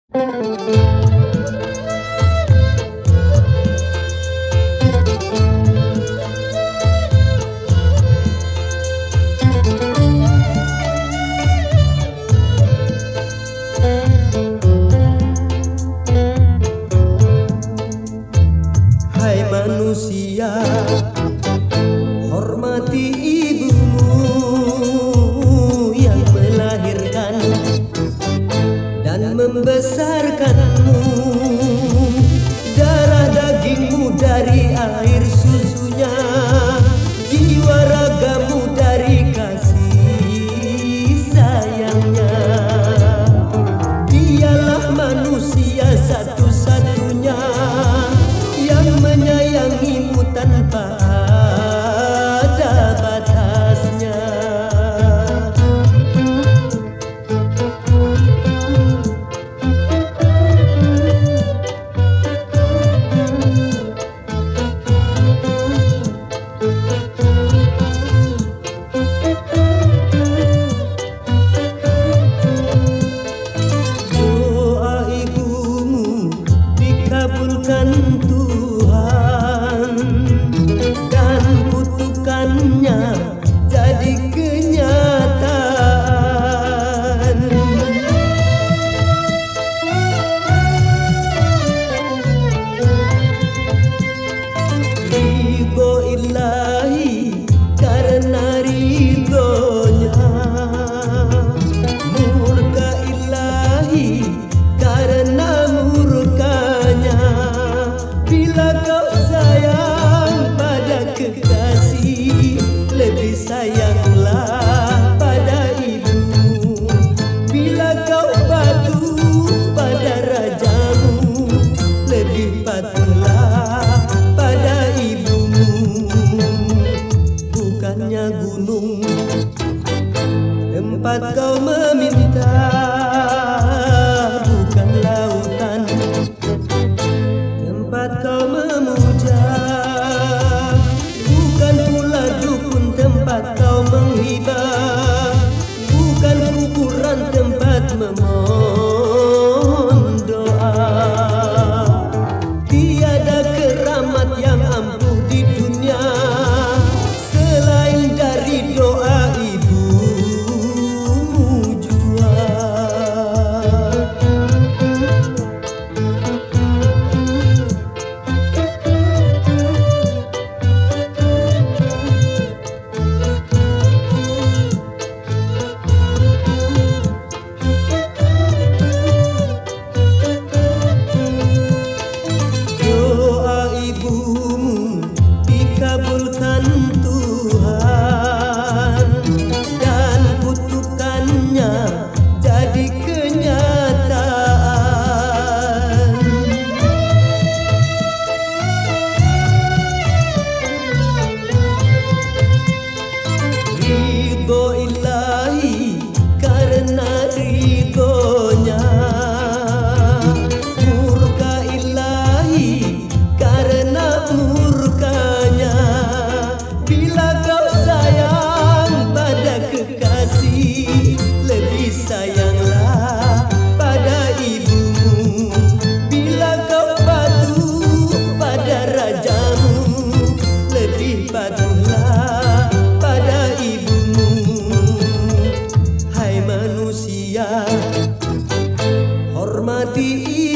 Hai manusia, hormati ibumu yang melahirkan dan membesarkanmu. Darah dagingmu dari air susunya, jiwa ragamu dari kasih sayangnya. Dialah manusia satu-satunya yang menyayangimu tanpa ada batasnya. Doa ibumu dikabulkan Tuhan dan kutukannya jadi kenyataan. Ridho ilahi karena ridhonya, murka ilahi karena murkanya. Bila kau sayang pada kekasih, lebih sayanglah pada ibumu. Bila kau patuh pada rajamu, lebih patuhlah pada ibumu. Bukannya gunung tempat kau meminta, bukan lautan tempat kau memuja, bukan pula dukun tempat kau menghibah, bukan kuburan tempat memohon doa. Tiada keramat yang ampuh di dunia selain dari doa ibumu jua. Doa ibumu dikabulkan Tuhan dan kutukannya jadi kenyataan. Ridho ilahi karena ridhonya, murka ilahi karena murkanya. Bila kau sayang pada kekasih, lebih sayanglah pada ibumu. Bila kau patuh pada rajamu, lebih patuhlah pada ibumu. Hai manusia, hormati